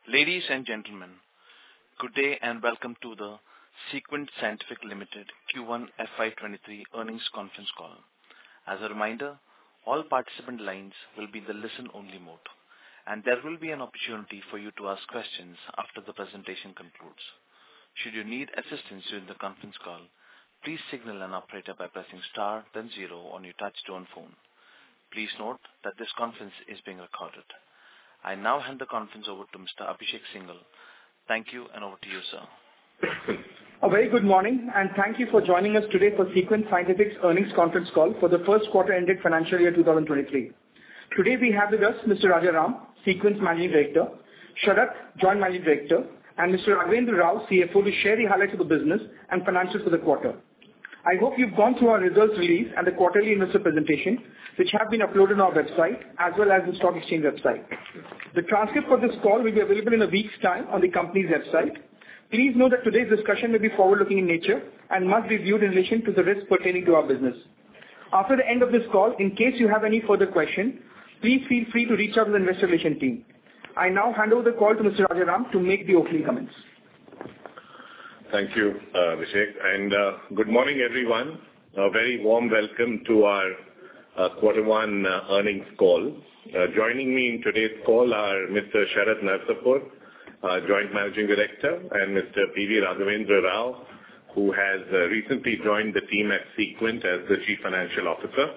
Ladies and gentlemen, good day and welcome to the Sequent Scientific Limited Q1 FY23 earnings conference call. As a reminder, all participant lines will be in the listen-only mode, and there will be an opportunity for you to ask questions after the presentation concludes. Should you need assistance during the conference call, please signal an operator by pressing star then zero on your touch-tone phone. Please note that this conference is being recorded. I now hand the conference over to Mr. Abhishek Singhal. Thank you, and over to you, sir. A very good morning, and thank you for joining us today for Sequent Scientific's earnings conference call for the first quarter ended financial year 2023. Today we have with us Mr. Rajaram, Sequent's Managing Director, Sharath, Joint Managing Director, and Mr. Raghavendra Rao, CFO, to share the highlights of the business and financials for the quarter. I hope you've gone through our results release and the quarterly investor presentation, which have been uploaded on our website as well as the stock exchange website. The transcript for this call will be available in a week's time on the company's website. Please note that today's discussion may be forward-looking in nature and must be viewed in relation to the risks pertaining to our business. After the end of this call, in case you have any further question, please feel free to reach out to the investor relations team. I now hand over the call to Mr. Rajaram to make the opening comments. Thank you, Abhishek, and good morning, everyone. A very warm welcome to our quarter one earnings call. Joining me in today's call are Mr. Sharath Narasimhan, Joint Managing Director, and Mr. P.V. Raghavendra Rao, who has recently joined the team at Sequent as the Chief Financial Officer.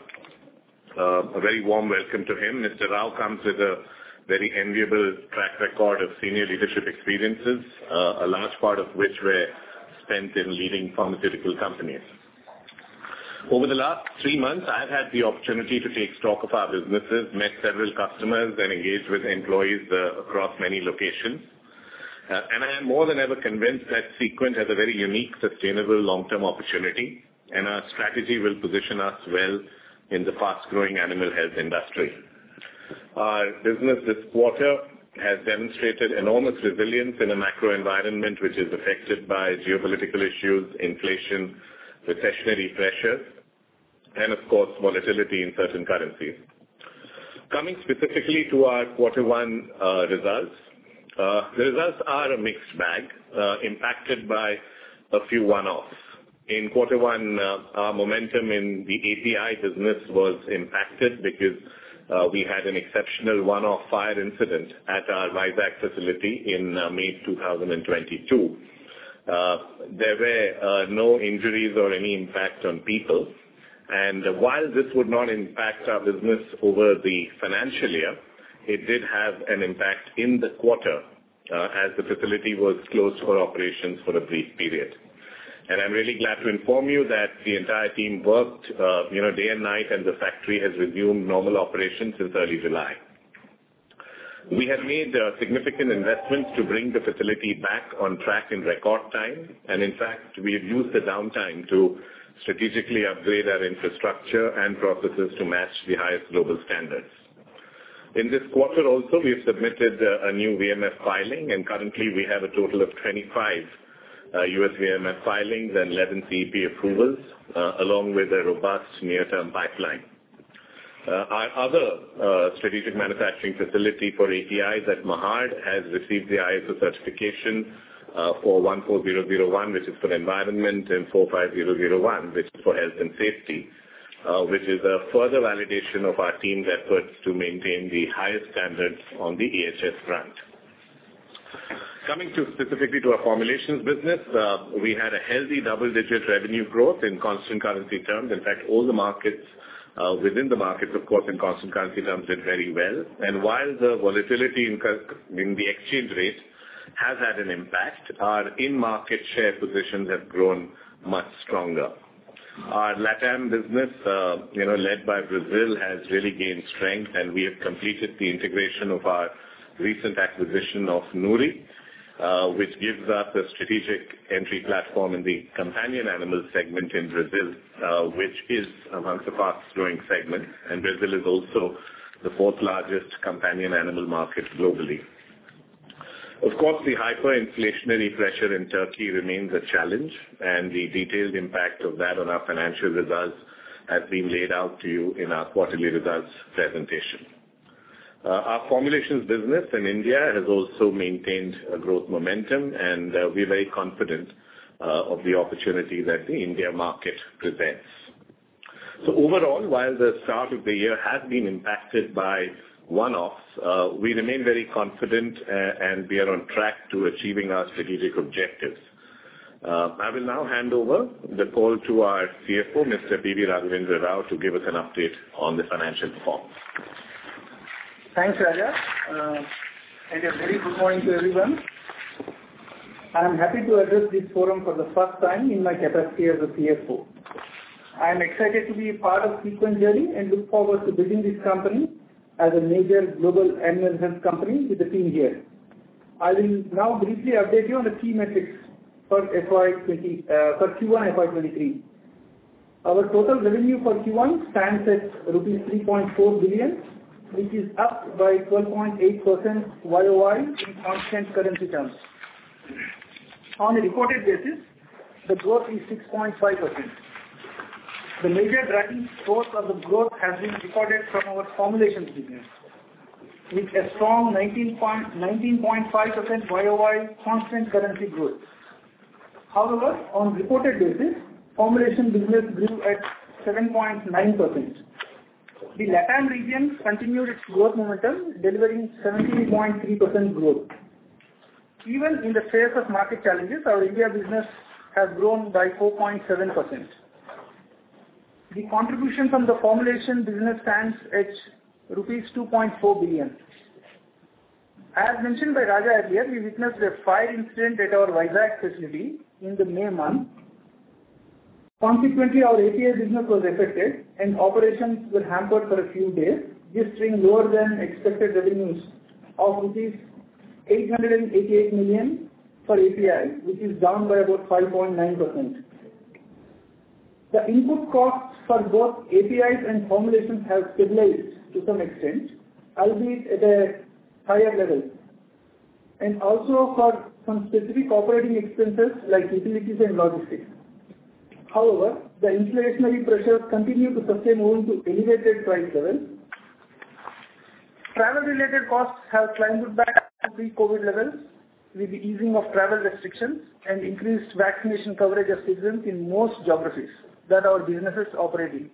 A very warm welcome to him. Mr. Rao comes with a very enviable track record of senior leadership experiences, a large part of which were spent in leading pharmaceutical companies. Over the last 3 months, I've had the opportunity to take stock of our businesses, met several customers, and engaged with employees across many locations. And I am more than ever convinced that Sequent has a very unique, sustainable, long-term opportunity, and our strategy will position us well in the fast-growing animal health industry. Our business this quarter has demonstrated enormous resilience in a macro environment which is affected by geopolitical issues, inflation, recessionary pressures, and of course volatility in certain currencies. Coming specifically to our quarter one results, the results are a mixed bag, impacted by a few one-offs. In quarter one, our momentum in the API business was impacted because we had an exceptional one-off fire incident at our Vizag facility in May 2022. There were no injuries or any impact on people, and while this would not impact our business over the financial year, it did have an impact in the quarter as the facility was closed for operations for a brief period. And I'm really glad to inform you that the entire team worked, day and night, and the factory has resumed normal operations since early July. We have made significant investments to bring the facility back on track in record time, and in fact, we have used the downtime to strategically upgrade our infrastructure and processes to match the highest global standards. In this quarter also, we have submitted a new VMF filing, and currently we have a total of 25 US VMF filings and 11 CEP approvals, along with a robust near-term pipeline. Our other strategic manufacturing facility for APIs at Mahad has received the ISO certification for 14001, which is for environment, and 45001, which is for health and safety, which is a further validation of our team's efforts to maintain the highest standards on the EHS front. Coming specifically to our formulations business, we had a healthy double-digit revenue growth in constant currency terms. In fact, all the markets, within the markets, of course, in constant currency terms, did very well. And while the volatility in the exchange rate has had an impact, our in-market share positions have grown much stronger. Our LATAM business, led by Brazil, has really gained strength, and we have completed the integration of our recent acquisition of Nuri, which gives us a strategic entry platform in the companion animal segment in Brazil, which is amongst the fast-growing segments, and Brazil is also the fourth largest companion animal market globally. Of course, the hyperinflationary pressure in Turkey remains a challenge, and the detailed impact of that on our financial results has been laid out to you in our quarterly results presentation. Our formulations business in India has also maintained a growth momentum, and we're very confident of the opportunity that the India market presents. So overall, while the start of the year has been impacted by one-offs, we remain very confident and we are on track to achieving our strategic objectives. I will now hand over the call to our CFO, Mr. P.V. Raghavendra Rao, to give us an update on the financial performance. Thanks, Raja. And a very good morning to everyone. I am happy to address this forum for the first time in my capacity as a CFO. I am excited to be a part of Sequent journey and look forward to building this company as a major global animal health company with the team here. I will now briefly update you on the key metrics for Q1 FY23. Our total revenue for Q1 stands at rupees 3.4 billion, which is up by 12.8% YOY in constant currency terms. On a reported basis, the growth is 6.5%. The major driving force of the growth has been recorded from our formulations business, with a strong 19.5% YOY constant currency growth. However, on reported basis, formulation business grew at 7.9%. The LATAM region continued its growth momentum, delivering 17.3% growth. Even in the face of market challenges, our India business has grown by 4.7%. The contribution from the formulation business stands at rupees 2.4 billion. As mentioned by Raja earlier, we witnessed a fire incident at our Vizag facility in the May month. Consequently, our API business was affected and operations were hampered for a few days, registering lower than expected revenues of rupees 888 million for API, which is down by about 5.9%. The input costs for both APIs and formulations have stabilized to some extent, albeit at a higher level, and also for some specific operating expenses like utilities and logistics. However, the inflationary pressures continue to sustain owing to elevated price levels. Travel-related costs have climbed back to pre-COVID levels with the easing of travel restrictions and increased vaccination coverage of citizens in most geographies that our businesses operate in.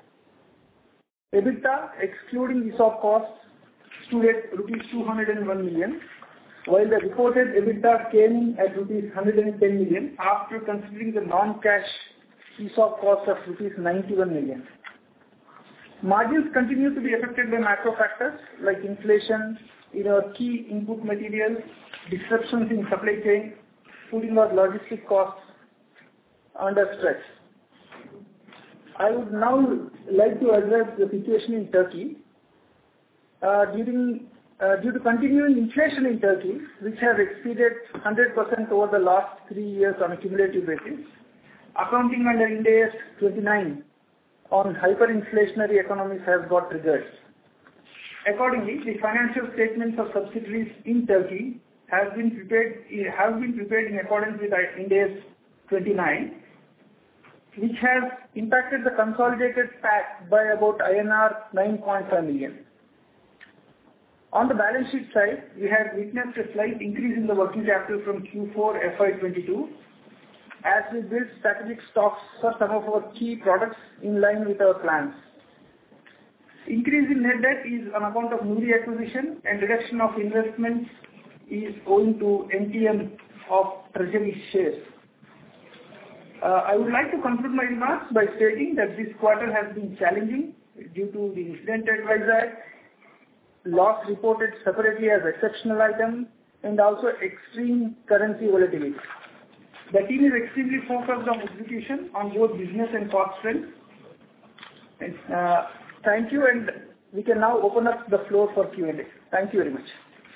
EBITDA, excluding ESOP costs, stood at rupees 201 million, while the reported EBITDA came in at rupees 110 million after considering the non-cash ESOP cost of rupees 91 million. Margins continue to be affected by macro factors like inflation in our key input materials, disruptions in supply chain, putting our logistic costs under stress. I would now like to address the situation in Turkey. Due to continuing inflation in Turkey, which has exceeded 100% over the last 3 years on a cumulative basis, accounting under Ind AS 29 on hyperinflationary economies has got triggered. Accordingly, the financial statements of subsidiaries in Turkey have been prepared in accordance with Ind AS 29, which has impacted the consolidated PAT by about INR 9.5 million. On the balance sheet side, we have witnessed a slight increase in the working capital from Q4 FY22 as we build strategic stocks for some of our key products in line with our plans. Increase in net debt is on account of Nuri acquisition, and reduction of investments is owing to MTM of treasury shares. I would like to conclude my remarks by stating that this quarter has been challenging due to the incident at Vizag, loss reported separately as exceptional item, and also extreme currency volatility. The team is extremely focused on execution on both business and cost strength. Thank you, and we can now open up the floor for Q&A. Thank you very much.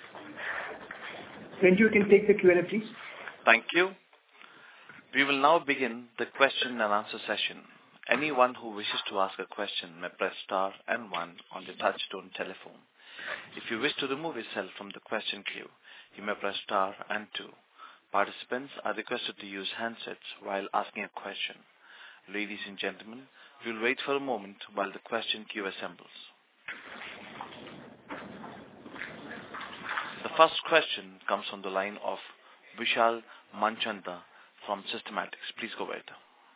Thank you. Can take the Q&A, please. Thank you. We will now begin the question and answer session. Anyone who wishes to ask a question may press star and one on the touch-tone telephone. If you wish to remove yourself from the question queue, you may press star and two. Participants are requested to use handsets while asking a question. Ladies and gentlemen, we will wait for a moment while the question queue assembles. first question comes from the line of Vishal Manchanda from Systematix. Please go ahead.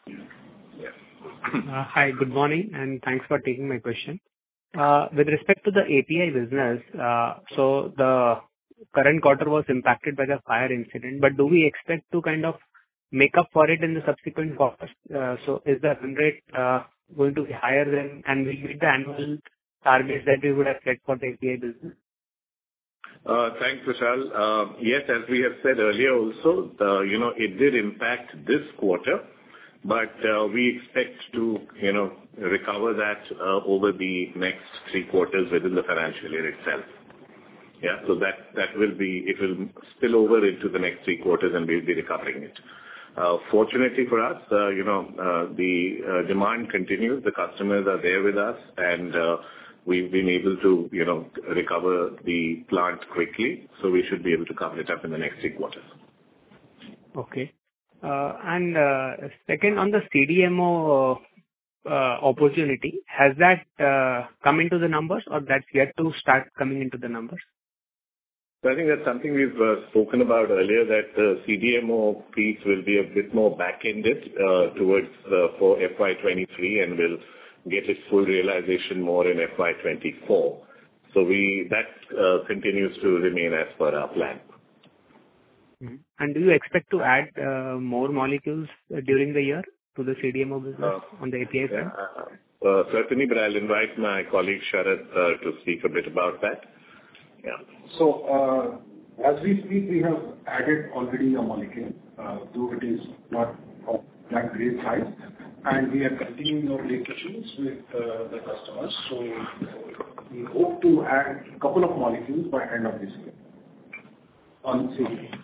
Hi, good morning, and thanks for taking my question. With respect to the API business, so the current quarter was impacted by the fire incident, but do we expect to kind of make up for it in the subsequent quarters? So is the run rate going to be higher than, and will meet the annual targets that we would have set for the API business? Thanks, Vishal. Yes, as we have said earlier also, it did impact this quarter, but we expect to, recover that over the next 3 quarters within the financial year itself. Yeah, so that will be, it will spill over into the next 3 quarters and we'll be recovering it. Fortunately for us, the demand continues. The customers are there with us, and we've been able to, recover the plant quickly, so we should be able to cover it up in the next 3 quarters. Okay. And second, on the CDMO opportunity, has that come into the numbers, or that's yet to start coming into the numbers? So I think that's something we've spoken about earlier, that the CDMO piece will be a bit more back-ended towards for FY23, and will get its full realization more in FY24. So that continues to remain as per our plan. And do you expect to add more molecules during the year to the CDMO business on the API front? Certainly, but I'll invite my colleague Sharad to speak a bit about that. Yeah. So, as we speak, we have added already a molecule, though it is not of that great size, and we are continuing our discussions with the customers. So we hope to add a couple of molecules by end of this year on CDMO.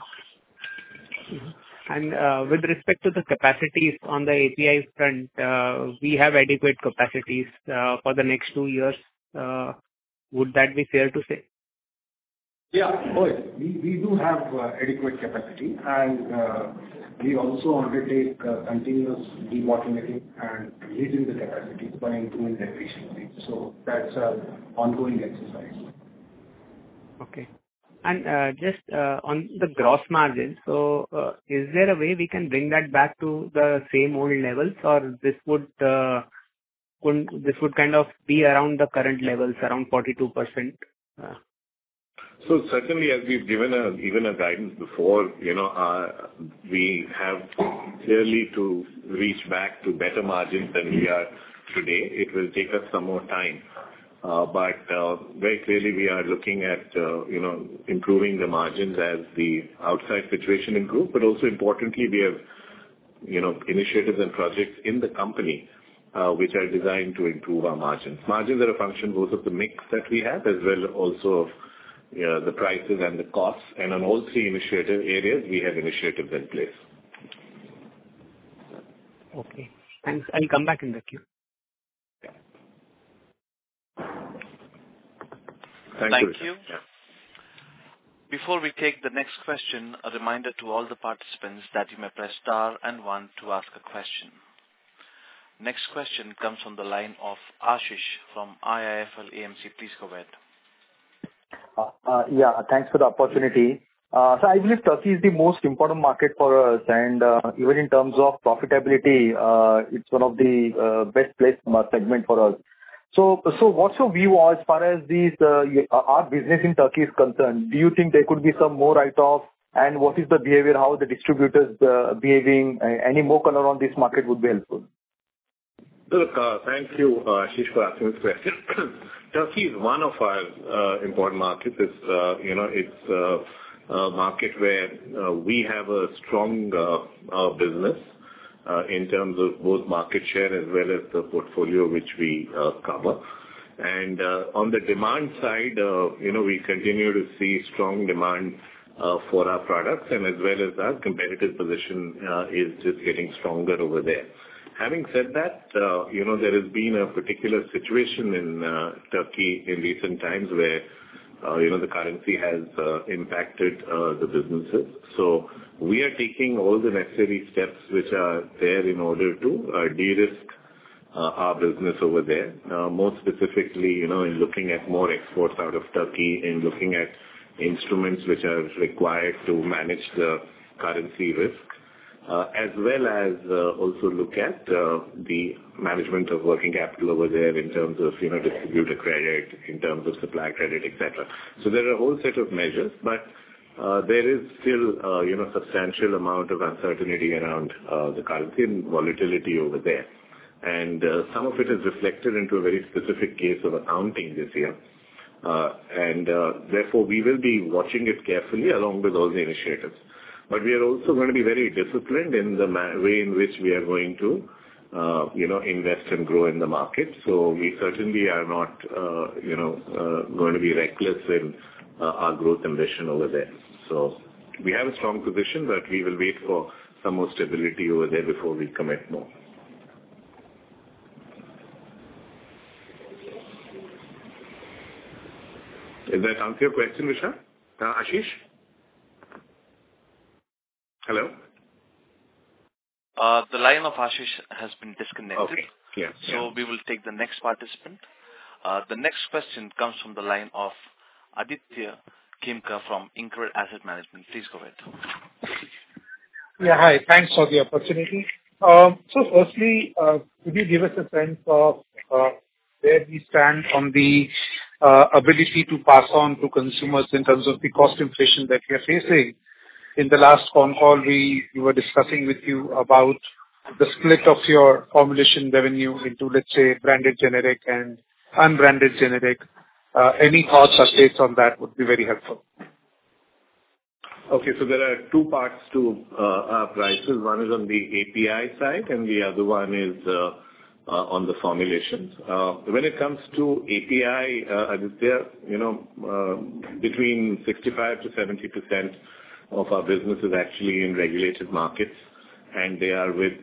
And with respect to the capacities on the API front, we have adequate capacities for the next 2 years. Would that be fair to say? Yeah, we do have adequate capacity, and we also undertake continuous debottlenecking and raising the capacity by improving the efficiency. So that's an ongoing exercise. Okay. And just on the gross margin, so is there a way we can bring that back to the same old levels, or this would kind of be around the current levels, around 42%? So certainly, as we've given even a guidance before, we have clearly to reach back to better margins than we are today. It will take us some more time. But very clearly we are looking at, improving the margins as the outside situation improves. But also importantly, we have, initiatives and projects in the company, which are designed to improve our margins. Margins are a function both of the mix that we have, as well also of the prices and the costs. And on all 3 initiative areas, we have initiatives in place. Okay. Thanks. I'll come back in the queue. Thank you. Yeah. Before we take the next question, a reminder to all the participants that you may press star and 1 to ask a question. Next question comes from the line of Ashish from IIFL AMC. Please go ahead. Yeah, thanks for the opportunity. So I believe Turkey is the most important market for us, and even in terms of profitability, it's one of the best placed segment for us. So what's your view as far as these our business in Turkey is concerned? Do you think there could be some more write-off? And what is the behavior, how the distributors behaving? Any more color on this market would be helpful. Look, thank you, Ashish, for asking this question. Turkey is one of our important markets. It's a market where we have a strong business in terms of both market share as well as the portfolio which we cover. And on the demand side, we continue to see strong demand for our products, and as well as our competitive position is just getting stronger over there. Having said that, there has been a particular situation in Turkey in recent times where the currency has impacted the businesses. So we are taking all the necessary steps which are there in order to de-risk our business over there. More specifically, in looking at more exports out of Turkey, in looking at instruments which are required to manage the currency risk, as well as also look at the management of working capital over there in terms of, distributor credit, in terms of supply credit, etc. So there are a whole set of measures, but there is still, substantial amount of uncertainty around the currency and volatility over there. And some of it is reflected into a very specific case of accounting this year. And therefore, we will be watching it carefully along with all the initiatives. But we are also going to be very disciplined in the way in which we are going to, invest and grow in the market. So we certainly are not, going to be reckless in our growth ambition over there. So we have a strong position, but we will wait for some more stability over there before we commit more. Does that answer your question, Vishal? Ashish? Hello? The line of Ashish has been disconnected. Okay. Yeah. So we will take the next participant. The next question comes from the line of Aditya Khemka from InCred Asset Management. Please go ahead. Yeah, hi. Thanks for the opportunity. So firstly, could you give us a sense of where we stand on the ability to pass on to consumers in terms of the cost inflation that we are facing? In the last con call, we were discussing with you about the split of your formulation revenue into, let's say, branded generic and unbranded generic. Any thoughts or updates on that would be very helpful. Okay, so there are two parts to our prices. One is on the API side, and the other one is on the formulations. When it comes to API, Aditya, between 65 to 70% of our business is actually in regulated markets, and they are with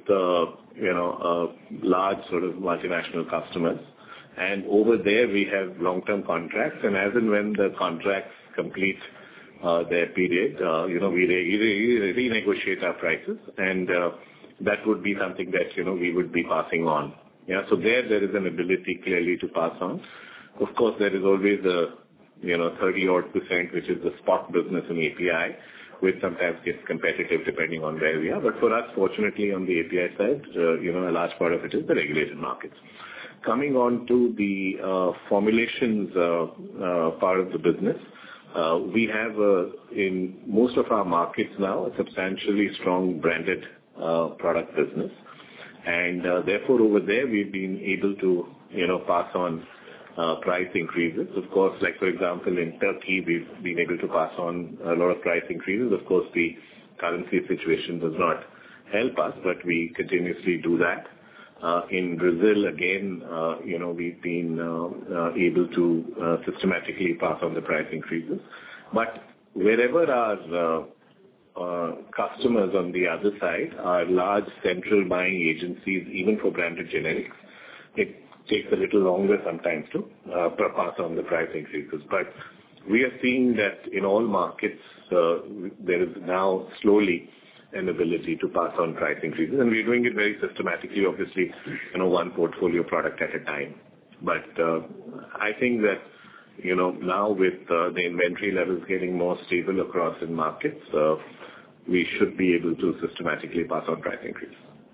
large sort of multinational customers. And over there, we have long-term contracts, and as and when the contracts complete their period, we renegotiate our prices, and that would be something that, we would be passing on. Yeah, so there is an ability clearly to pass on. Of course, there is always a, 30-odd%, which is the spot business in API, which sometimes gets competitive depending on where we are. But for us, fortunately, on the API side, a large part of it is the regulated markets. Coming on to the formulations part of the business, we have in most of our markets now a substantially strong branded product business. And therefore, over there, we've been able to, pass on price increases. Of course, like for example, in Turkey, we've been able to pass on a lot of price increases. Of course, the currency situation does not help us, but we continuously do that. In Brazil, again, we've been able to systematically pass on the price increases. But wherever our customers on the other side are large central buying agencies, even for branded generics, it takes a little longer sometimes to pass on the price increases. But we are seeing that in all markets, there is now slowly an ability to pass on price increases, and we're doing it very systematically, obviously, one portfolio product at a time. But I think that, now with the inventory levels getting more stable across in markets, we should be able to systematically pass on price increases.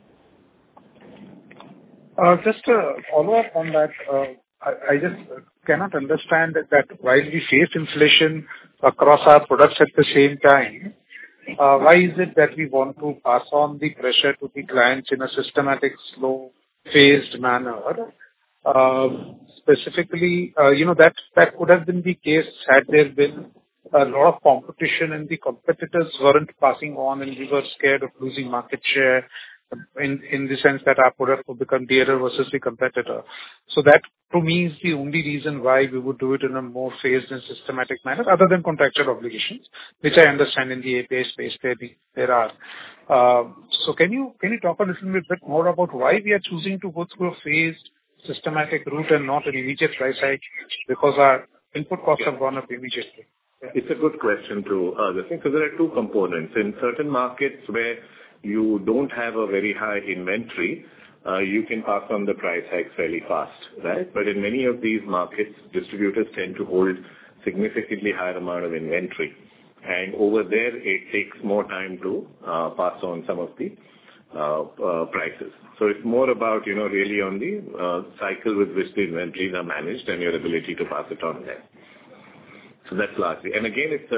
Just a follow-up on that, I just cannot understand that while we face inflation across our products at the same time, why is it that we want to pass on the pressure to the clients in a systematic, slow-phased manner? Specifically, that could have been the case had there been a lot of competition and the competitors weren't passing on and we were scared of losing market share in the sense that our product would become dearer versus the competitor. So that, to me, is the only reason why we would do it in a more phased and systematic manner, other than contractual obligations, which I understand in the API space there are. So can you talk a little bit more about why we are choosing to go through a phased, systematic route and not an immediate price hike, because our input costs have gone up immediately? It's a good question to think. So there are two components. In certain markets where you don't have a very high inventory, you can pass on the price hike fairly fast, right? But in many of these markets, distributors tend to hold significantly higher amount of inventory. And over there, it takes more time to pass on some of the prices. So it's more about, really on the cycle with which the inventories are managed and your ability to pass it on there. So that's largely. And again, it's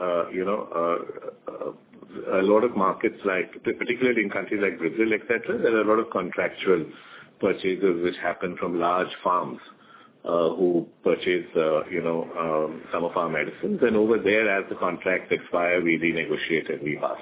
a lot of markets like, particularly in countries like Brazil, etc., there are a lot of contractual purchases which happen from large farms who purchase, some of our medicines. And over there, as the contracts expire, we renegotiate and we pass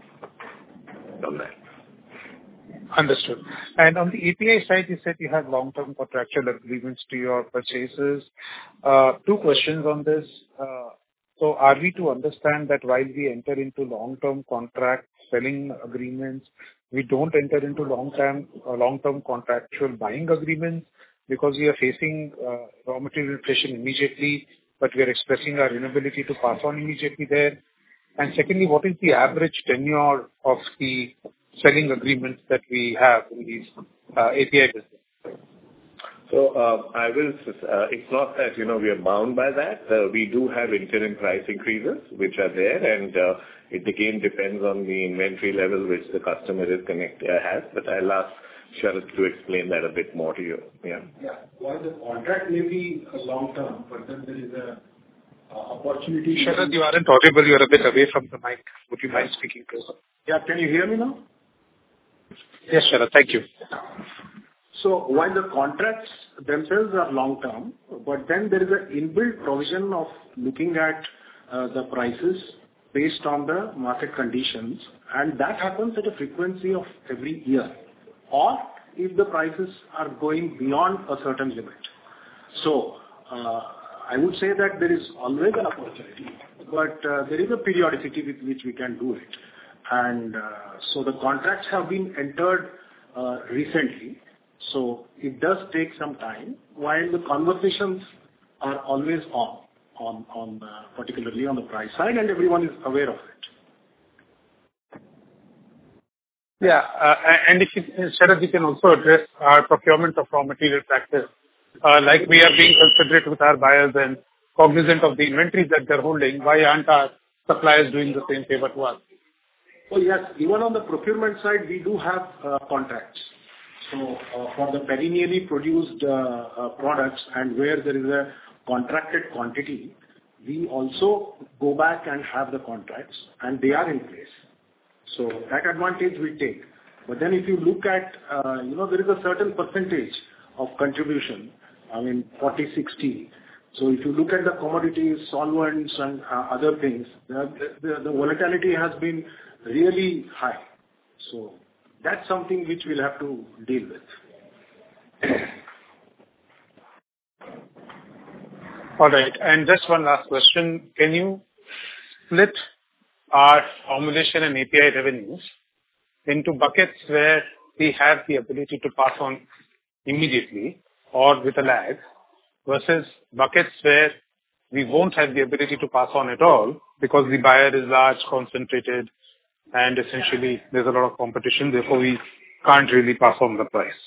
on that. Understood. And on the API side, you said you have long-term contractual agreements to your purchases. Two questions on this. So are we to understand that while we enter into long-term contract selling agreements, we don't enter into long-term contractual buying agreements because we are facing raw material inflation immediately, but we are expressing our inability to pass on immediately there? And secondly, what is the average tenure of the selling agreements that we have in these API business? So it's not that, we are bound by that. We do have interim price increases, which are there, and it again depends on the inventory level which the customer has. But I'll ask Sharad to explain that a bit more to you. Yeah. While the contract may be long term, but then there is a opportunity. Sharad, you aren't audible. You're a bit away from the mic. Would you mind speaking closer? Yeah, can you hear me now? Yes, Sharad. Thank you. So while the contracts themselves are long term, but then there is an inbuilt provision of looking at the prices based on the market conditions, and that happens at a frequency of every year, or if the prices are going beyond a certain limit. So I would say that there is always an opportunity, but there is a periodicity with which we can do it. And so the contracts have been entered recently, so it does take some time, while the conversations are always on particularly on the price side, and everyone is aware of it. Yeah, and if Sharad, you can also address our procurement of raw material practice. Like we are being considerate with our buyers and cognizant of the inventories that they're holding, why aren't our suppliers doing the same favor to us? Oh yes, even on the procurement side, we do have contracts. So for the perennially produced products and where there is a contracted quantity, we also go back and have the contracts, and they are in place. So that advantage we take. But then if you look at, there is a certain percentage of contribution, 40-60. So if you look at the commodities, solvents and other things, the volatility has been really high. So that's something which we'll have to deal with. All right. And just one last question. Can you split our formulation and API revenues into buckets where we have the ability to pass on immediately or with a lag, versus buckets where we won't have the ability to pass on at all because the buyer is large, concentrated, and essentially there's a lot of competition, therefore we can't really pass on the price?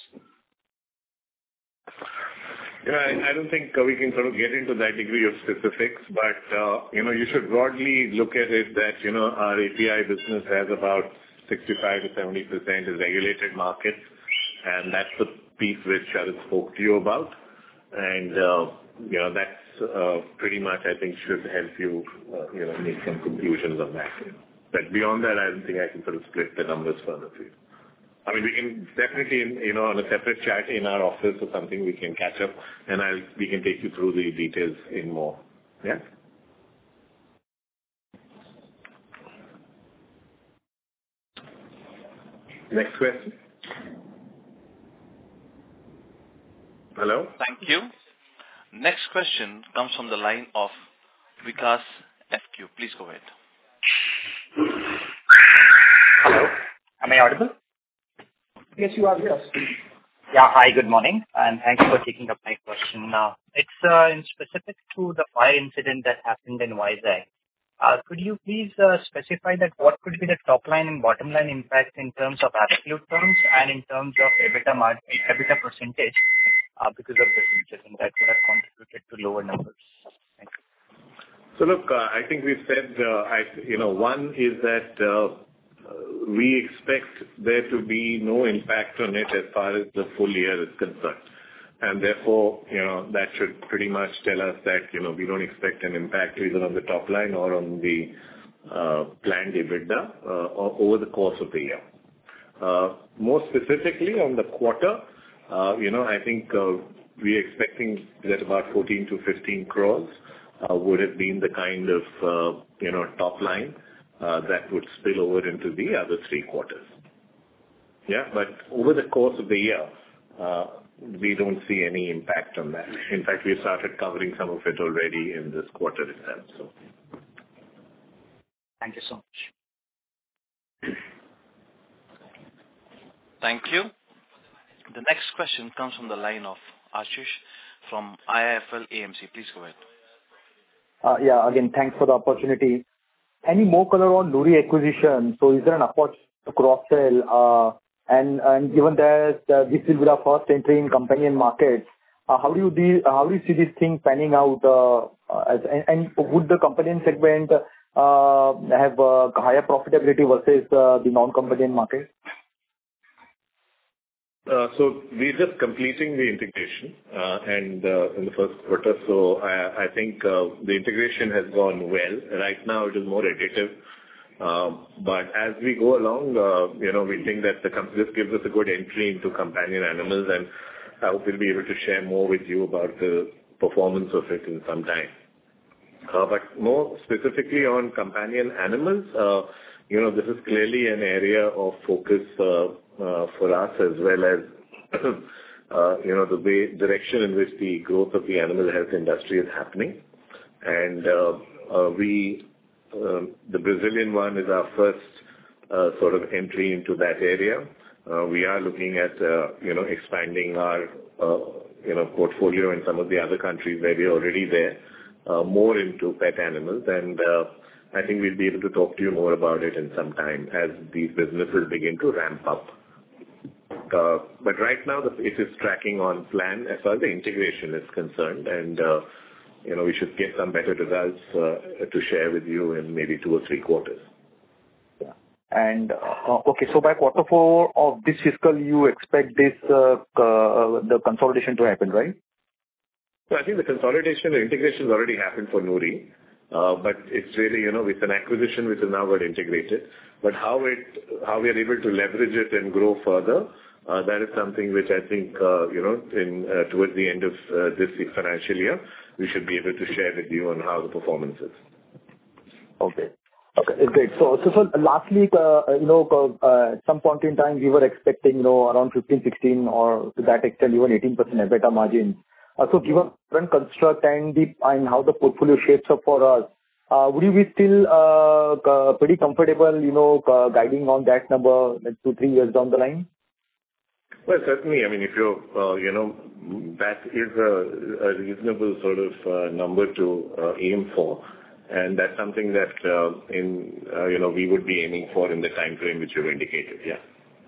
I don't think we can sort of get into that degree of specifics, but, you should broadly look at it that, our API business has about 65 to 70% is regulated markets, and that's the piece which Sharad spoke to you about. And, that's pretty much, I think, should help you, make some conclusions on that. But beyond that, I don't think I can sort of split the numbers further for you. We can definitely, on a separate chat in our office or something, we can catch up and we can take you through the details in more. Yeah? Next question. Hello? Thank you. Next question comes from the line of Vikas FQ. Please go ahead. Hello. Am I audible? Yes, you are. Yes. Yeah. Hi, good morning, and thank you for taking up my question. It's in specific to the fire incident that happened in Vizag. Could you please specify that what could be the top line and bottom line impact in terms of absolute terms and in terms of EBITDA percentage because of this incident that would have contributed to lower numbers? Thank you. So look, I think we've said, one is that we expect there to be no impact on it as far as the full year is concerned. And therefore, that should pretty much tell us that, we don't expect an impact either on the top line or on the planned EBITDA over the course of the year. More specifically on the quarter, I think we're expecting that about 14 to 15 crores would have been the kind of, top line that would spill over into the other 3 quarters. Yeah, but over the course of the year, we don't see any impact on that. In fact, we started covering some of it already in this quarter itself. So, Thank you so much. Thank you. The next question comes from the line of Ashish from IIFL AMC. Please go ahead. Again, thanks for the opportunity. Any more color on Nouri acquisition? So is there an opportunity to cross-sell? And given that this will be our first entry in companion markets, how do you see this thing panning out? And would the companion segment have higher profitability versus the non-companion market? So we're just completing the integration and in the first quarter. So I think the integration has gone well. Right now it is more additive. But as we go along, we think that this gives us a good entry into companion animals, and I hope we'll be able to share more with you about the performance of it in some time. But more specifically on companion animals, this is clearly an area of focus for us, as well as the direction in which the growth of the animal health industry is happening. And the Brazilian one is our first sort of entry into that area. We are looking at expanding our portfolio in some of the other countries where we are already there, more into pet animals, and I think we'll be able to talk to you more about it in some time as these businesses begin to ramp up. But right now, it is tracking on plan as far as the integration is concerned, and we should get some better results to share with you in maybe 2 or 3 quarters. Yeah. And okay, so by quarter 4 of this fiscal, you expect this the consolidation to happen, right? So I think the consolidation, the integration has already happened for Nouri, but it's really, it's an acquisition which is now got integrated. But how we are able to leverage it and grow further, that is something which I think, towards the end of this financial year, we should be able to share with you on how the performance is. Okay, great. So lastly, at some point in time, we were expecting, around 15, 16, or to that extent, even 18% EBITDA margin. So given current construct and how the portfolio shapes up for us, would you be still pretty comfortable, guiding on that number like 2-3 years down the line? Well, certainly. I mean, if that is a reasonable sort of number to aim for, and that's something that we would be aiming for in the time frame which you've indicated. Yeah.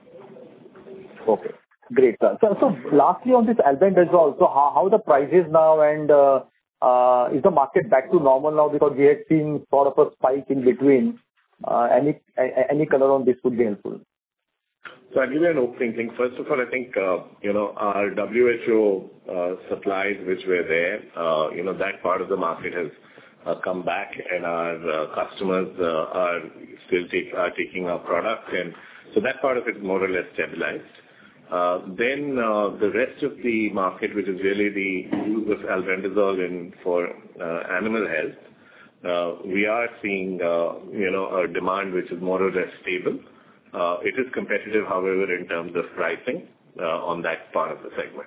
Okay. Great. So lastly on this albendazole, so how the prices now, and is the market back to normal now, because we had seen sort of a spike in between? Any color on this would be helpful. So I'll give you an opening thing. First of all, I think, our WHO supplies which were there, that part of the market has come back, and our customers are still taking our product, and so that part of it is more or less stabilized. Then the rest of the market, which is really the use of albendazole for animal health, we are seeing a demand which is more or less stable. It is competitive, however, in terms of pricing on that part of the segment.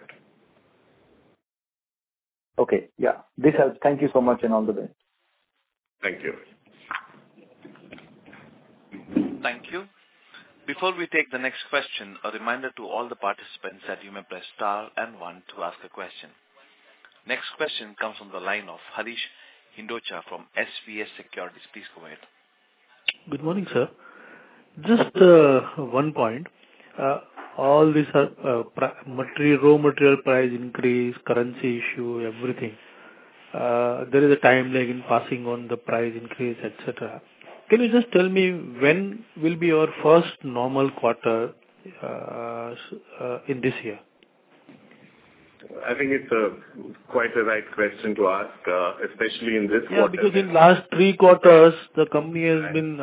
Okay. Yeah. This helps. Thank you so much, and all the best. Thank you. Thank you. Before we take the next question, a reminder to all the participants that you may press star and 1 to ask a question. Next question comes from the line of Harish Hindocha from SVS Securities. Please go ahead. Good morning, sir. Just one point. All these raw material price increase, currency issue, everything. there is a time lag in passing on the price increase, etc. Can you just tell me when will be your first normal quarter in this year? I think it's quite a right question to ask, especially in this quarter. Yeah, because in last 3 quarters, the company has been,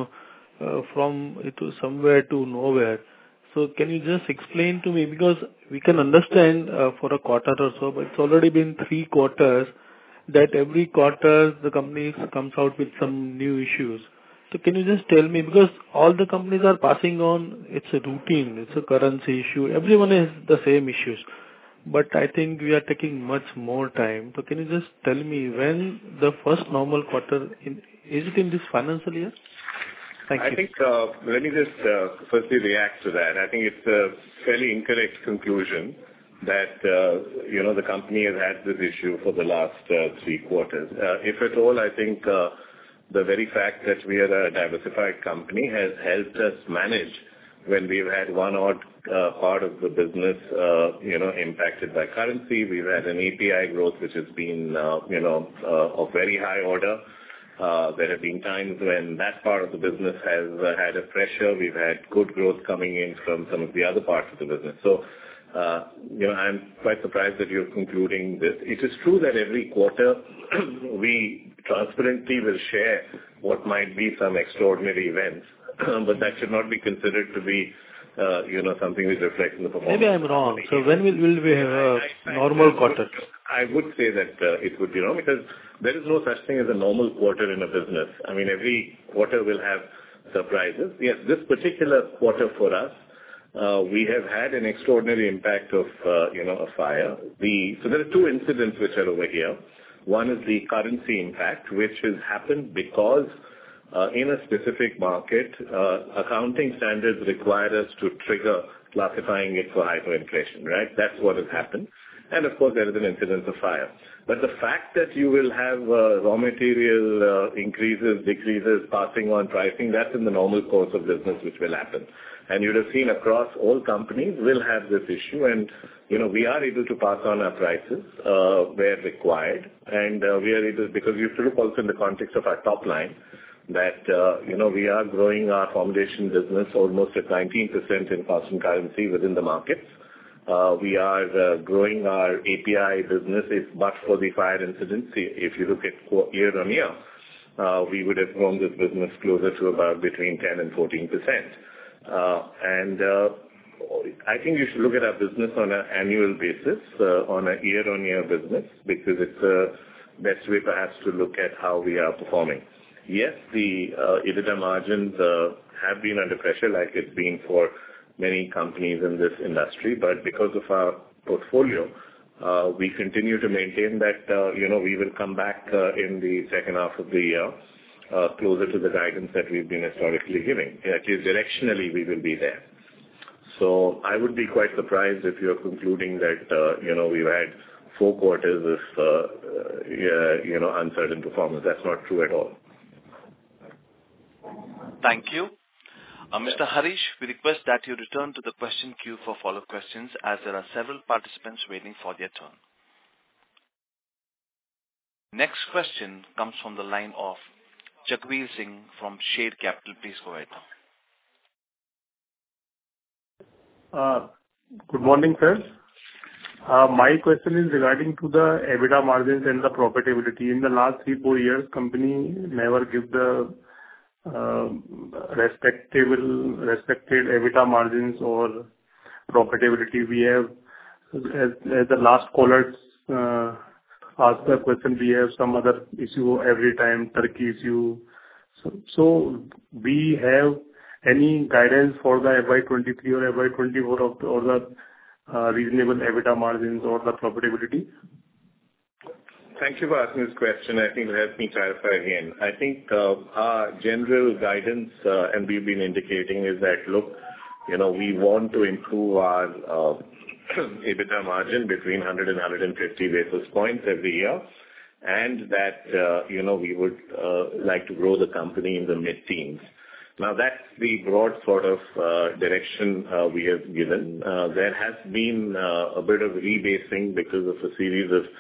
from somewhere to nowhere. So can you just explain to me, because we can understand for a quarter or so, but it's already been 3 quarters that every quarter the company comes out with some new issues. So can you just tell me, because all the companies are passing on, it's a routine, it's a currency issue, everyone has the same issues. But I think we are taking much more time. So can you just tell me when the first normal quarter, is it in this financial year? Thank you. I think, let me just firstly react to that. I think it's a fairly incorrect conclusion that, the company has had this issue for the last 3 quarters. If at all, I think the very fact that we are a diversified company has helped us manage when we've had one odd part of the business, impacted by currency. We've had an API growth which has been, of very high order. There have been times when that part of the business has had a pressure. We've had good growth coming in from some of the other parts of the business. So, I'm quite surprised that you're concluding this. It is true that every quarter we transparently will share what might be some extraordinary events, but that should not be considered to be, something which reflects in the performance. Maybe I'm wrong. So when will we have a normal quarter? I would say that it would be wrong, because there is no such thing as a normal quarter in a business. I mean, every quarter will have surprises. Yes, this particular quarter for us, we have had an extraordinary impact of, a fire. So there are 2 incidents which are over here. One is the currency impact, which has happened because in a specific market, accounting standards require us to trigger classifying it for hyperinflation, right? That's what has happened. And of course, there is an incidence of fire. But the fact that you will have raw material increases, decreases, passing on pricing, that's in the normal course of business which will happen. And you'd have seen across all companies will have this issue, and we are able to pass on our prices where required, and we are able, because you have to look also in the context of our top line, that we are growing our formulation business almost at 19% in constant currency within the markets. We are growing our API business, but for the fire incidents. If you look at year on year, we would have grown this business closer to about between 10 and 14%. And I think you should look at our business on an annual basis, on a year-on-year business, because it's the best way perhaps to look at how we are performing. Yes, the EBITDA margins have been under pressure like it's been for many companies in this industry, but because of our portfolio, we continue to maintain that, we will come back in the second half of the year closer to the guidance that we've been historically giving. At least directionally, we will be there. So I would be quite surprised if you're concluding that, we've had 4 quarters of, uncertain performance. That's not true at all. Thank you. Mr. Harish, we request that you return to the question queue for follow-up questions, as there are several participants waiting for their turn. Next question comes from the line of Jagvir Singh from Shade Capital. Please go ahead. Good morning, sir. My question is regarding to the EBITDA margins and the profitability. In the last 3-4 years, company never give the respected EBITDA margins or profitability. We have, as the last callers asked the question, we have some other issue every time, Turkey issue. So we have any guidance for the FY23 or FY24 or the reasonable EBITDA margins or the profitability? Thank you for asking this question. I think it helps me clarify again. I think our general guidance, and we've been indicating, is that, look, we want to improve our EBITDA margin between 100 and 150 basis points every year, and that, we would like to grow the company in the mid-teens. Now, that's the broad sort of direction we have given. There has been a bit of rebasing because of a series of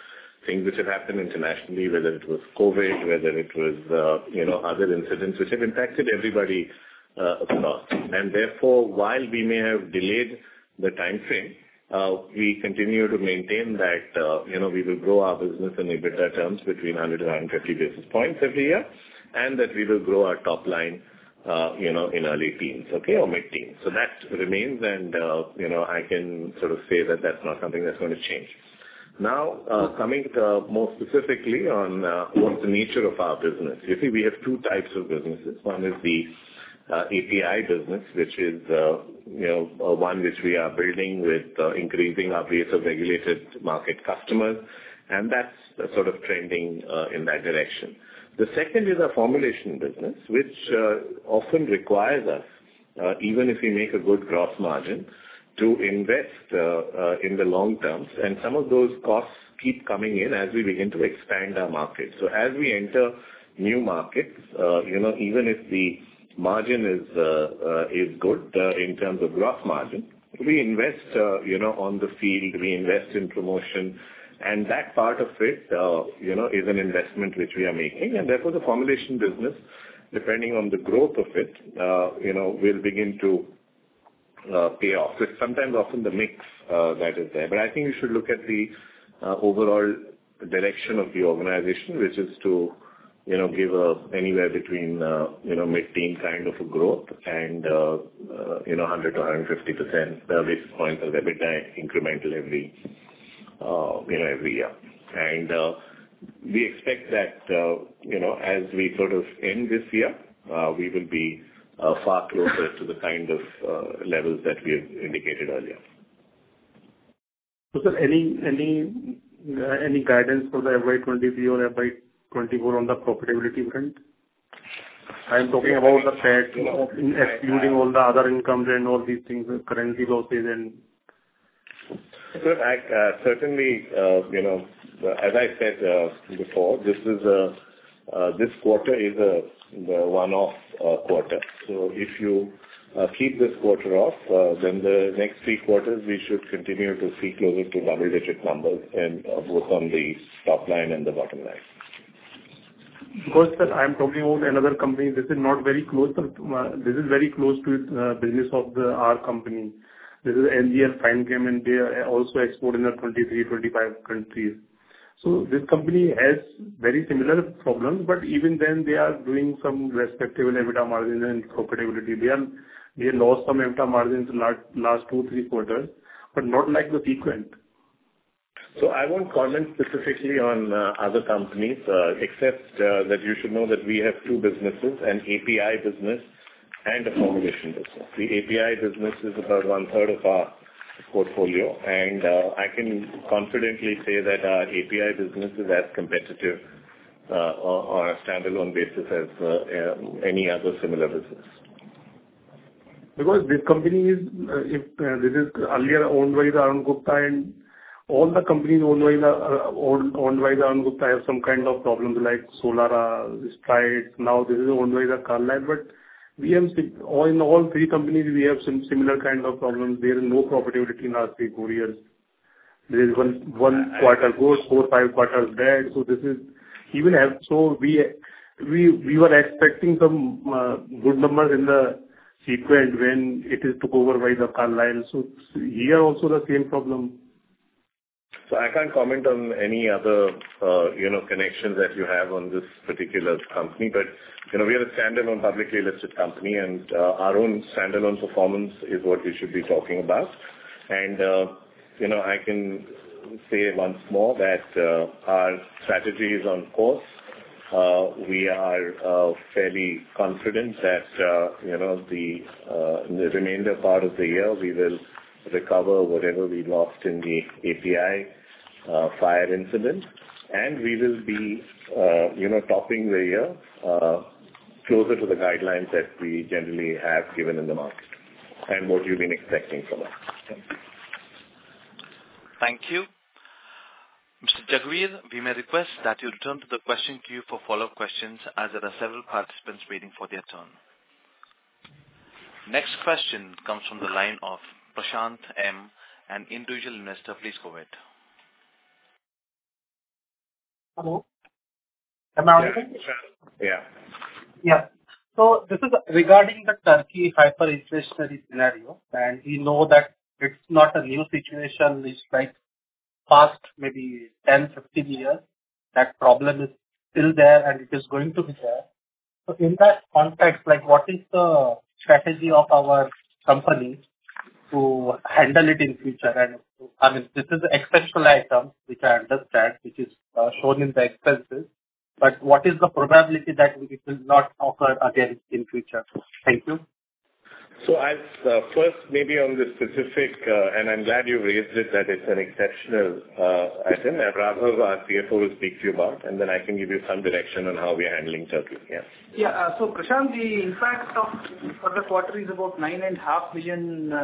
things which have happened internationally, whether it was COVID, whether it was, other incidents which have impacted everybody across. And therefore, while we may have delayed the time frame, we continue to maintain that, we will grow our business in EBITDA terms between 100 and 150 basis points every year, and that we will grow our top line, in early teens, okay, or mid-teens. So that remains, and, I can sort of say that that's not something that's going to change. Now, coming more specifically on what's the nature of our business. You see, we have two types of businesses. One is the API business, which is, one which we are building with increasing our base of regulated market customers, and that's sort of trending in that direction. The second is a formulation business, which often requires us, even if we make a good gross margin, to invest in the long term, and some of those costs keep coming in as we begin to expand our market. So as we enter new markets, even if the margin is good in terms of gross margin, we invest, on the field, we invest in promotion, and that part of it, is an investment which we are making, and therefore the formulation business, depending on the growth of it, will begin to pay off. So it's sometimes often the mix that is there. But I think you should look at the overall direction of the organization, which is to, give anywhere between, mid-teen kind of a growth and, 100 to 150% basis points of EBITDA incremental every year. And we expect that, as we sort of end this year, we will be far closer to the kind of levels that we have indicated earlier. So, sir, any guidance for the FY23 or FY24 on the profitability front? I am talking about the PAT, excluding all the other incomes and all these things, currency losses and... Sir, I certainly, as I said before, this quarter is the one-off quarter. So if you keep this quarter off, then the next 3 quarters we should continue to see closer to double-digit numbers, and both on the top line and the bottom line. Because, sir, I am talking about another company. This is not very close, but this is very close to business of our company. This is LGL Fine Chem, and they also export in the 23, 25 countries. So this company has very similar problems, but even then they are doing some respectable EBITDA margins and profitability. They lost some EBITDA margins in last 2-3 quarters, but not like the Sequent. So I won't comment specifically on other companies, except that you should know that we have 2 businesses, an API business and a formulation business. The API business is about 1/3 of our portfolio, and I can confidently say that our API business is as competitive on a standalone basis as any other similar business. Because this company is, this is earlier owned by the Arun Gupta, and all the companies owned by the Arun Gupta have some kind of problems like Solara, Strides. Now this is owned by the Carlyle, but we have in all 3 companies we have some similar kind of problems. There is no profitability in last 3-4 years. There is one quarter good, 4-5 quarters bad. So this is even have so we were expecting some good numbers in the Sequent when it is took over by the Carlyle. So here also the same problem. So I can't comment on any other, connections that you have on this particular company, but, we are a standalone publicly listed company, and our own standalone performance is what we should be talking about. And, I can say once more that our strategy is on course. We are fairly confident that, in the remainder part of the year, we will recover whatever we lost in the API fire incident, and we will be, topping the year closer to the guidelines that we generally have given in the market and what you've been expecting from us. Thank you. Mr. Jagvir, we may request that you return to the question queue for follow-up questions, as there are several participants waiting for their turn. Next question comes from the line of Prashant M., an individual investor. Please go ahead. Hello. Am I audible? Yeah. Yeah. So this is regarding the Turkey hyperinflationary scenario, and we know that it's not a new situation. It's like past maybe 10, 15 years. That problem is still there, and it is going to be there. So in that context, like, what is the strategy of our company to handle it in future? And I mean, this is an exceptional item, which I understand, which is shown in the expenses. But what is the probability that it will not occur again in future? Thank you. So I'll first maybe on the specific, and I'm glad you raised it, that it's an exceptional item. Raghav, our CFO, will speak to you about, and then I can give you some direction on how we are handling Turkey. Yeah. Yeah. So Prashant, the impact for the quarter is about 9.5 million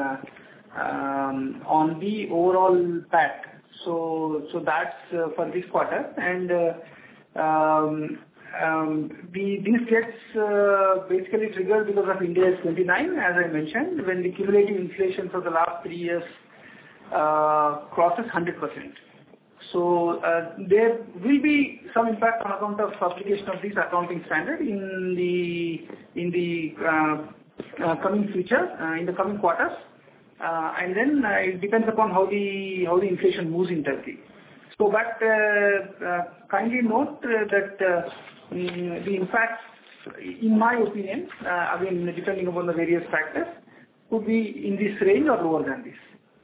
on the overall PAT. So that's for this quarter. And this gets basically triggered because of India's 29, as I mentioned, when the cumulative inflation for the last 3 years crosses 100%. So there will be some impact on account of application of this accounting standard in the coming future, in the coming quarters, and then it depends upon how the inflation moves in Turkey. So, but kindly note that the impact, in my opinion, again depending upon the various factors, could be in this range or lower than this.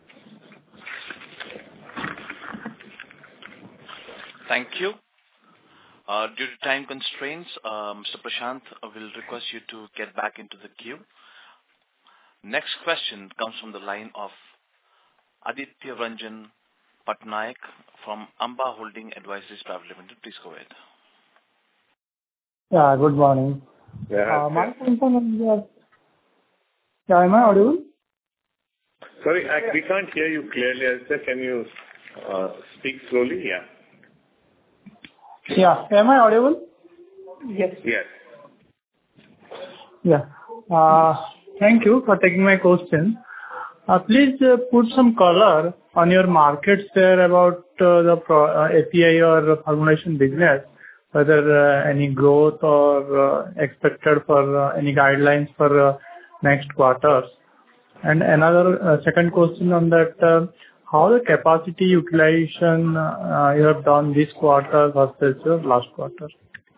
Thank you. Due to time constraints, Mr. Prashant will request you to get back into the queue. Next question comes from the line of Aditya Ranjan Patnaik from Amba Holding Advisories Private Limited. Please go ahead. Yeah, good morning. Yeah. My question is, am I audible? Sorry, we can't hear you clearly. Can you speak slowly? Yeah. Yeah. Am I audible? Yes. Yes. Yeah. Thank you for taking my question. Please put some color on your market share about the API or formulation business, whether any growth or expected for any guidelines for next quarters. And another second question on that, how the capacity utilization you have done this quarter versus last quarter?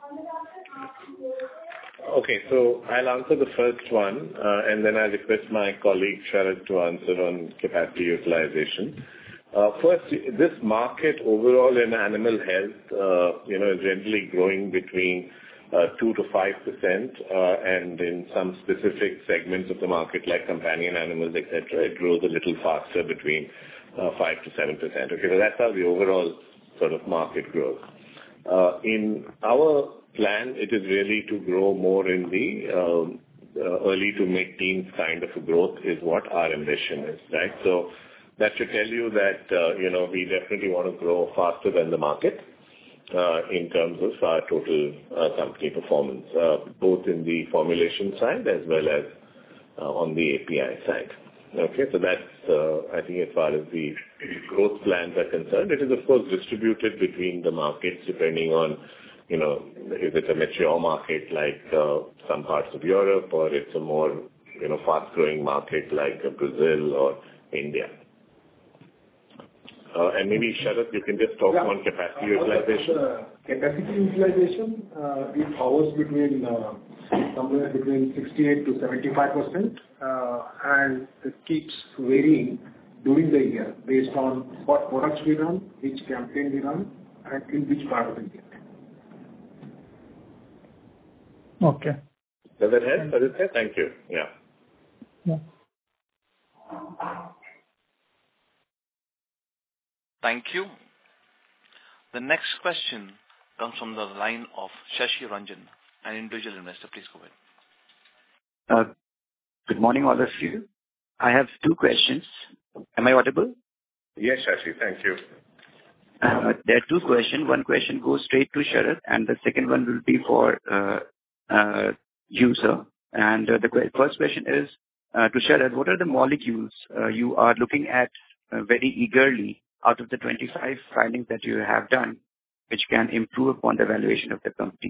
Okay, so I'll answer the first one, and then I'll request my colleague Sharad to answer on capacity utilization. First, this market overall in animal health, is generally growing between 2 to 5%, and in some specific segments of the market, like companion animals, etc., it grows a little faster, between 5 to 7%. Okay, so that's how the overall sort of market grows. In our plan, it is really to grow more in the early to mid-teens kind of a growth is what our ambition is, right? So that should tell you that, we definitely want to grow faster than the market in terms of our total company performance, both in the formulation side as well as on the API side. Okay, so that's, I think, as far as the growth plans are concerned. It is, of course, distributed between the markets depending on, is it a mature market like some parts of Europe, or it's a more, fast-growing market like Brazil or India. And maybe, Sharad, you can just talk on capacity utilization. Capacity utilization, it hovers somewhere between 68 to 75%, and it keeps varying during the year based on what products we run, which campaign we run, and in which part of India. Okay. Does that help, Aditya? Thank you. Yeah. Thank you. The next question comes from the line of Shashi Ranjan, an individual investor. Please go ahead. Good morning, all of you. I have two questions. Am I audible? Yes, Shashi. Thank you. There are two questions. One question goes straight to Sharad, and the second one will be for you, sir. And the first question is to Sharad. What are the molecules you are looking at very eagerly out of the 25 filings that you have done? which can improve upon the valuation of the company?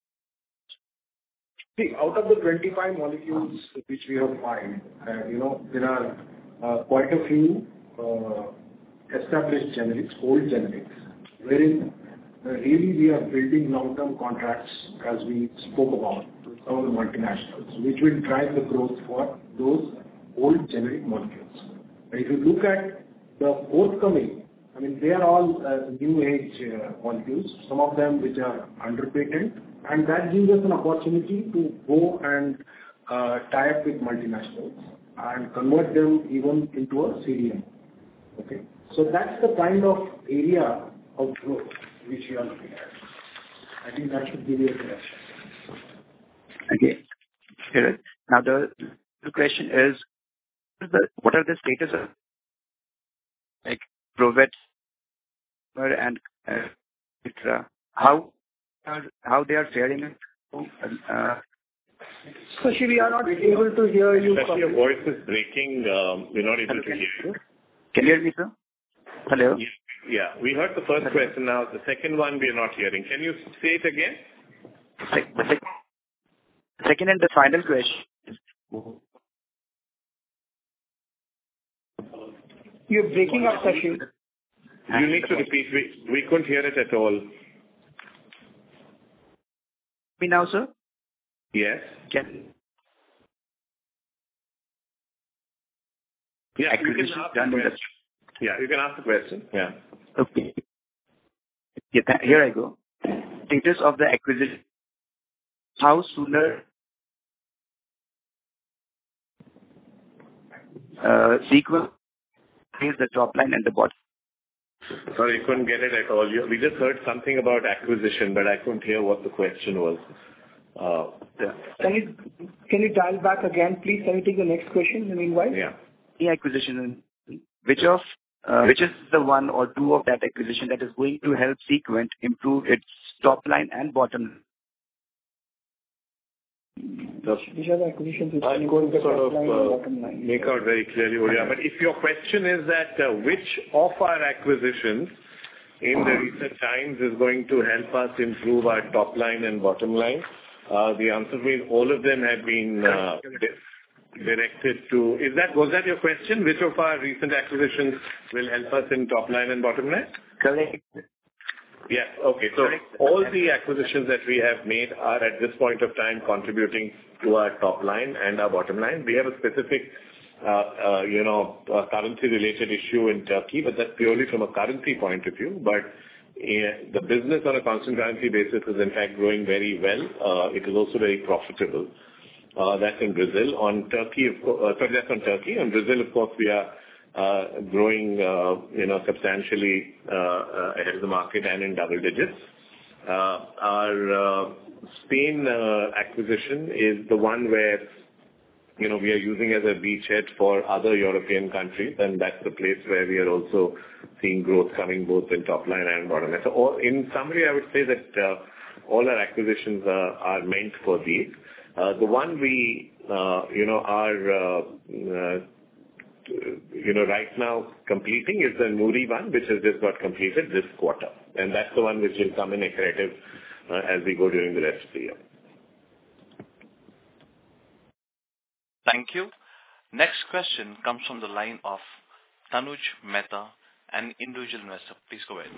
See, out of the 25 molecules which we have filed, there are quite a few established generics, old generics, wherein really we are building long-term contracts, as we spoke about, with some of the multinationals, which will drive the growth for those old generic molecules. If you look at the forthcoming, they are all new age molecules, some of them which are under patent, and that gives us an opportunity to go and tie up with multinationals and convert them even into a CDMO. Okay, so that's the kind of area of growth which we are looking at. I think that should give you a direction. Okay. Here. Now the question is, what are the status of like Provet and how they are faring? Shashi, we are not able to hear you. Your voice is breaking. We're not able to hear you. Can you hear me, sir? Hello? Yeah, we heard the first question. Now, the second one we are not hearing. Can you say it again? The second and the final question. You're breaking up, Shashi. You need to repeat. We couldn't hear it at all. Me now, sir? Yes. Yeah, acquisition done in the... Yeah, you can ask the question. Yeah. Okay. Yeah, here I go. Status of the acquisition. How sooner sequence is the top line and the bottom. Sorry, I couldn't get it at all. We just heard something about acquisition, but I couldn't hear what the question was. Yeah. Can you dial back again, please? Can you take the next question in the meanwhile? Yeah. The acquisition, which is the one or two of that acquisition that is going to help Sequent improve its top line and bottom? These are the acquisitions which are going to top line and bottom line. Make out very clearly, Oria. But if your question is that which of our acquisitions in the recent times is going to help us improve our top line and bottom line, the answer is all of them have been directed to... Was that your question? Which of our recent acquisitions will help us in top line and bottom line? Correct. Yeah. Okay. So all the acquisitions that we have made are at this point of time contributing to our top line and our bottom line. We have a specific, currency-related issue in Turkey, but that's purely from a currency point of view. But the business on a constant currency basis is in fact growing very well. It is also very profitable. That's in Brazil. On Turkey, that's on Turkey. On Brazil, of course, we are growing, substantially ahead of the market and in double digits. Our Spain acquisition is the one where, we are using as a beachhead for other European countries, and that's the place where we are also seeing growth coming both in top line and bottom line. So in summary, I would say that all our acquisitions are meant for these. The one we, are right now completing is the Nuri one, which has just got completed this quarter. And that's the one which will come in accretive as we go during the rest of the year. Thank you. Next question comes from the line of Tanuj Mehta, an individual investor. Please go ahead.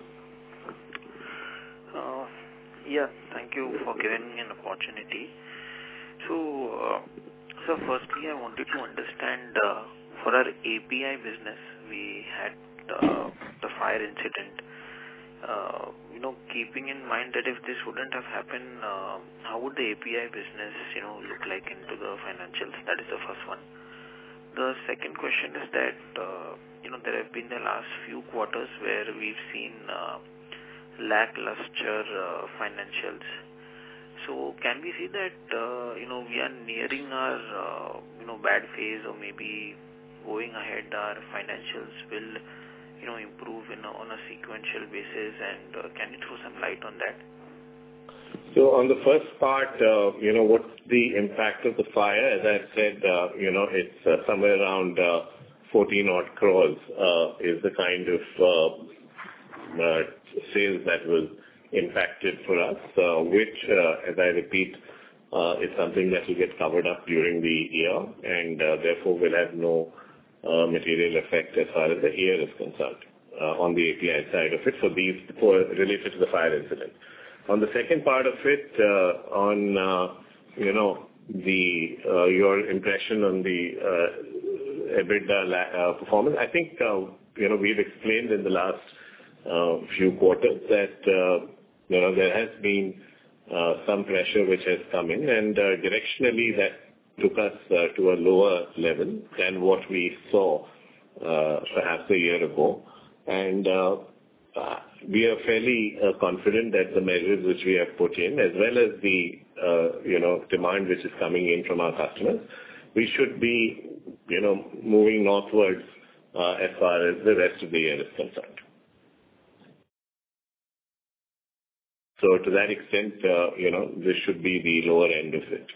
Thank you for giving me an opportunity. So firstly, I wanted to understand for our API business, we had the fire incident. Keeping in mind that if this wouldn't have happened, how would the API business, look like into the financials? That is the first one. The second question is that, there have been the last few quarters where we've seen lackluster financials. So can we see that, we are nearing our, bad phase, or maybe going ahead, our financials will, improve on a sequential basis, and can you throw some light on that? So on the first part, what's the impact of the fire? As I said, it's somewhere around 14 odd crores is the kind of sales that was impacted for us, which, as I repeat, is something that will get covered up during the year and therefore will have no material effect as far as the year is concerned on the API side of it related to the fire incident. On the second part of it, your impression on the EBITDA performance, I think we've explained in the last few quarters that there has been some pressure which has come in, and directionally that took us to a lower level than what we saw perhaps a year ago. And we are fairly confident that the measures which we have put in, as well as the demand which is coming in from our customers, we should be moving northwards as far as the rest of the year is concerned. So to that extent, this should be the lower end of it.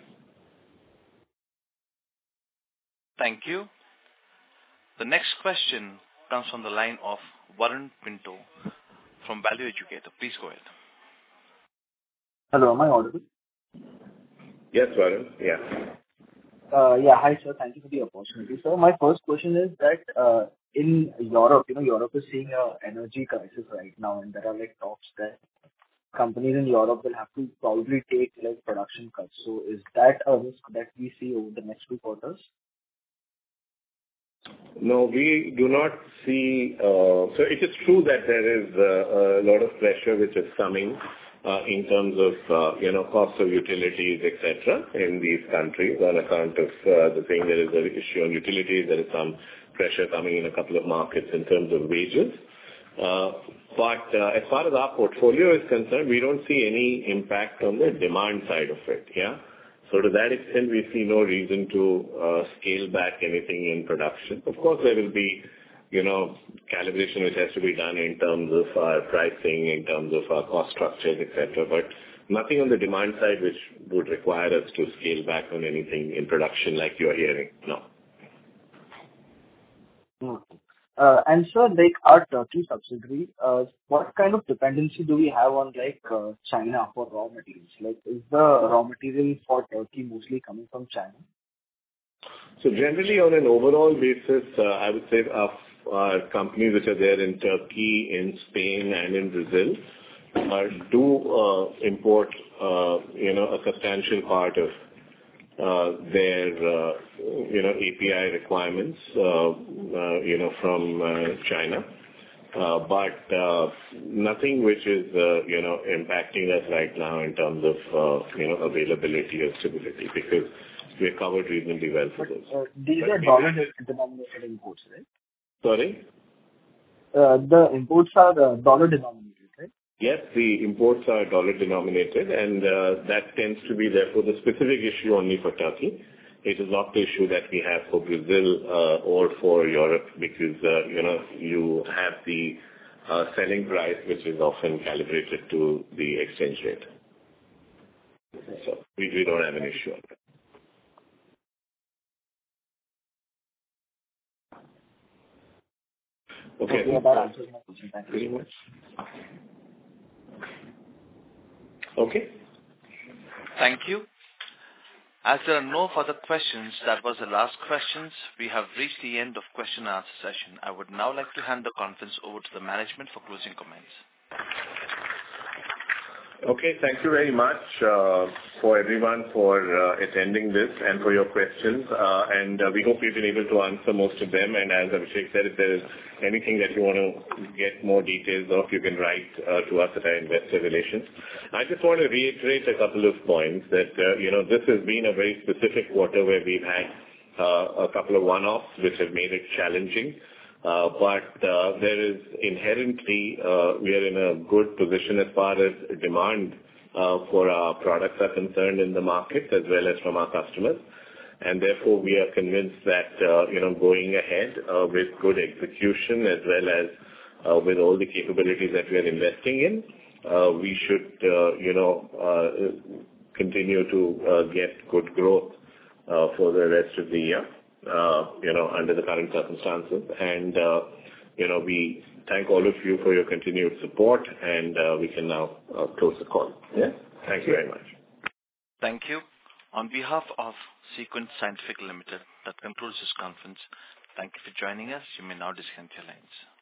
Thank you. The next question comes from the line of Varun Pinto from Value Educator. Please go ahead. Hello, am I audible? Yes, Varun. Yeah. Hi, sir. Thank you for the opportunity. So my first question is that in Europe, Europe is seeing an energy crisis right now, and there are talks that companies in Europe will have to probably take production cuts. So is that a risk that we see over the next 2 quarters? No, we do not see. So it is true that there is a lot of pressure which is coming in terms of cost of utilities, etc., in these countries on account of the thing. There is an issue on utilities. There is some pressure coming in a couple of markets in terms of wages. But as far as our portfolio is concerned, we don't see any impact on the demand side of it. Yeah. So to that extent, we see no reason to scale back anything in production. Of course, there will be, calibration which has to be done in terms of our pricing, in terms of our cost structures, etc. But nothing on the demand side which would require us to scale back on anything in production like you are hearing. No. And sir, our Turkey subsidiary, what kind of dependency do we have on China for raw materials? Is the raw material for Turkey mostly coming from China? So generally, on an overall basis, I would say our companies which are there in Turkey, in Spain, and in Brazil do import a substantial part of their API requirements from China, but nothing which is impacting us right now in terms of availability or stability, because we are covered reasonably well for those. These are dollar-denominated imports, right? Sorry? The imports are dollar-denominated, right? Yes, the imports are dollar-denominated, and that tends to be, therefore, the specific issue only for Turkey. It is not the issue that we have for Brazil or for Europe, because, you have the selling price, which is often calibrated to the exchange rate. So we don't have an issue on that. Okay. That answers my question. Thank you very much. Okay. Thank you. As there are no further questions, that was the last questions. We have reached the end of question and answer session. I would now like to hand the conference over to the management for closing comments. Okay, thank you very much for everyone for attending this and for your questions. And we hope we've been able to answer most of them. And as Abhishek said, if there is anything that you want to get more details of, you can write to us at our investor relations. I just want to reiterate a couple of points that, this has been a very specific quarter where we've had a couple of one-offs which have made it challenging. But there is inherently, we are in a good position as far as demand for our products are concerned in the market, as well as from our customers. And therefore, we are convinced that, going ahead with good execution, as well as with all the capabilities that we are investing in, we should, continue to get good growth for the rest of the year. Under the current circumstances. And we thank all of you for your continued support, and we can now close the call. Yeah? Thank you very much. Thank you. On behalf of Sequent Scientific Limited, that concludes this conference. Thank you for joining us. You may now disconnect your lines.